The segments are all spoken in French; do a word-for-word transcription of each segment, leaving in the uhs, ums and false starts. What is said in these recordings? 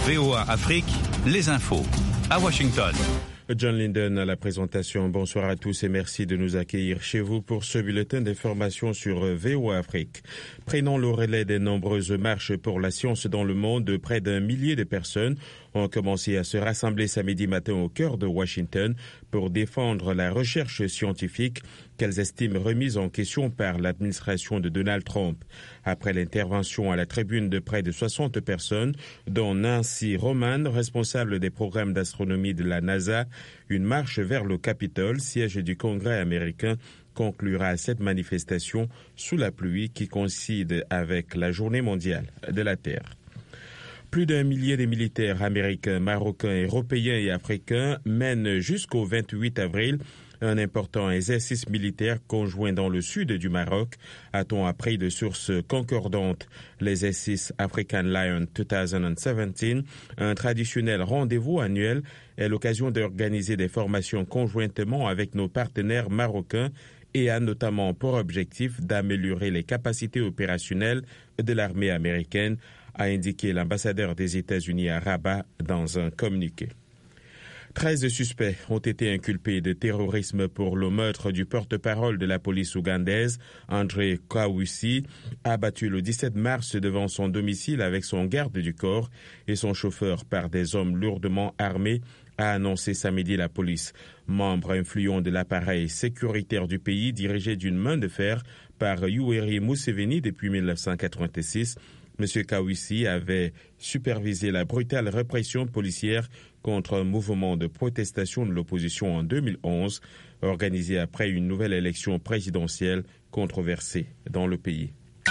V O A Afrique, les infos. À Washington. John Linden à la présentation. Bonsoir à tous et merci de nous accueillir chez vous pour ce bulletin d'information sur V O A Afrique. Prenant le relais des nombreuses marches pour la science dans le monde, près d'un millier de personnes ont commencé à se rassembler samedi matin au cœur de Washington pour défendre la recherche scientifique qu'elles estiment remise en question par l'administration de Donald Trump. Après l'intervention à la tribune de près de soixante personnes, dont Nancy Roman, responsable des programmes d'astronomie de la NASA, une marche vers le Capitole, siège du Congrès américain, conclura cette manifestation sous la pluie qui coïncide avec la Journée mondiale de la Terre. Plus d'un millier de militaires américains, marocains, européens et africains mènent jusqu'au vingt-huit avril un important exercice militaire conjoint dans le sud du Maroc, a-t-on appris de sources concordantes. L'exercice African Lion deux mille dix-sept, un traditionnel rendez-vous annuel, est l'occasion d'organiser des formations conjointement avec nos partenaires marocains et a notamment pour objectif d'améliorer les capacités opérationnelles de l'armée américaine, a indiqué l'ambassadeur des États-Unis à Rabat dans un communiqué. Treize suspects ont été inculpés de terrorisme pour le meurtre du porte-parole de la police ougandaise, André Kawusi, abattu le dix-sept mars devant son domicile avec son garde du corps et son chauffeur par des hommes lourdement armés, a annoncé samedi la police. Membre influent de l'appareil sécuritaire du pays, dirigé d'une main de fer par Yoweri Museveni depuis mille neuf cent quatre-vingt-six, M. Kawusi avait supervisé la brutale répression policière contre un mouvement de protestation de l'opposition en deux mille onze, organisé après une nouvelle élection présidentielle controversée dans le pays.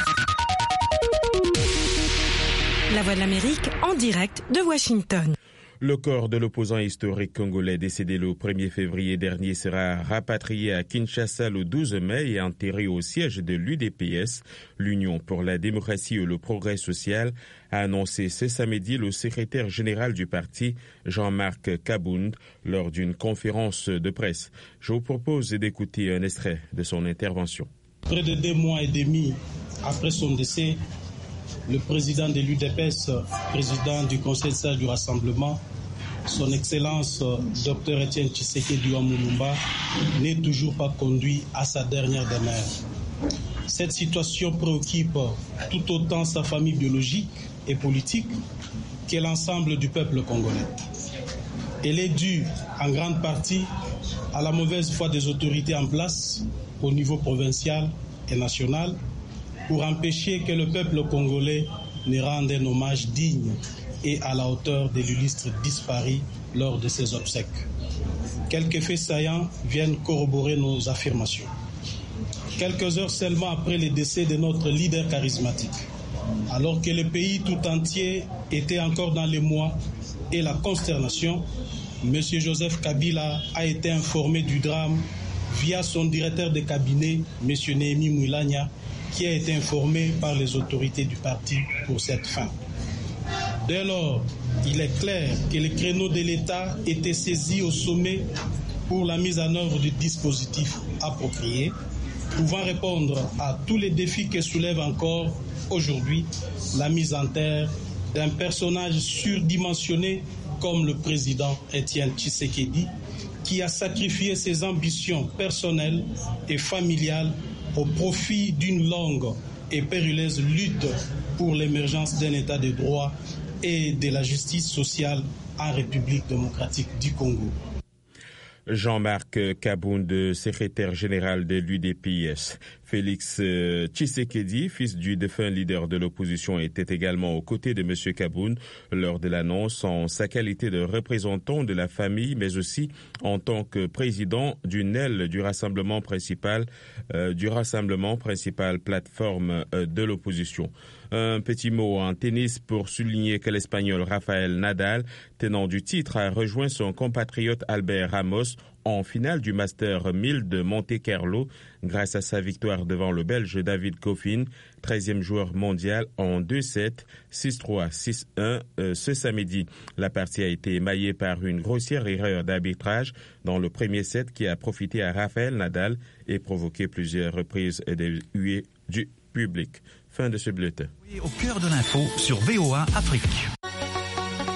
La Voix de l'Amérique en direct de Washington. Le corps de l'opposant historique congolais décédé le premier février dernier sera rapatrié à Kinshasa le douze mai et enterré au siège de l'U D P S, l'Union pour la démocratie et le progrès social, a annoncé ce samedi le secrétaire général du parti, Jean-Marc Kabound, lors d'une conférence de presse. Je vous propose d'écouter un extrait de son intervention. Près de deux mois et demi après son décès, le président de l'U D P S, président du Conseil d'État du Rassemblement, son Excellence Dr Etienne Tshisekedi Lumumba, n'est toujours pas conduit à sa dernière demeure. Cette situation préoccupe tout autant sa famille biologique et politique que l'ensemble du peuple congolais. Elle est due en grande partie à la mauvaise foi des autorités en place au niveau provincial et national pour empêcher que le peuple congolais ne rende un hommage digne et à la hauteur de l'illustre disparu lors de ses obsèques. Quelques faits saillants viennent corroborer nos affirmations. Quelques heures seulement après le décès de notre leader charismatique, alors que le pays tout entier était encore dans l'émoi et la consternation, M. Joseph Kabila a été informé du drame via son directeur de cabinet, M. Néhémie Moulania, qui a été informé par les autorités du parti pour cette fin. Dès lors, il est clair que les créneaux de l'État étaient saisis au sommet pour la mise en œuvre du dispositif approprié, pouvant répondre à tous les défis que soulève encore aujourd'hui la mise en terre d'un personnage surdimensionné comme le président Etienne Tshisekedi, qui a sacrifié ses ambitions personnelles et familiales au profit d'une longue et périlleuse lutte pour l'émergence d'un État de droit et de la justice sociale en République démocratique du Congo. Jean-Marc Kabound, secrétaire général de l'U D P S. Félix Tshisekedi, fils du défunt leader de l'opposition, était également aux côtés de M. Kabound lors de l'annonce en sa qualité de représentant de la famille, mais aussi en tant que président d'une aile du rassemblement principal, euh, du rassemblement principal plateforme euh, de l'opposition. Un petit mot en tennis pour souligner que l'Espagnol Rafael Nadal, tenant du titre, a rejoint son compatriote Albert Ramos en finale du Master mille de Monte-Carlo grâce à sa victoire devant le Belge David Goffin, treizième joueur mondial en deux sept, six trois, six un euh, ce samedi. La partie a été émaillée par une grossière erreur d'arbitrage dans le premier set qui a profité à Rafael Nadal et provoqué plusieurs reprises de huées du public. Fin de ce bulletin. Au cœur de l'info sur V O A Afrique.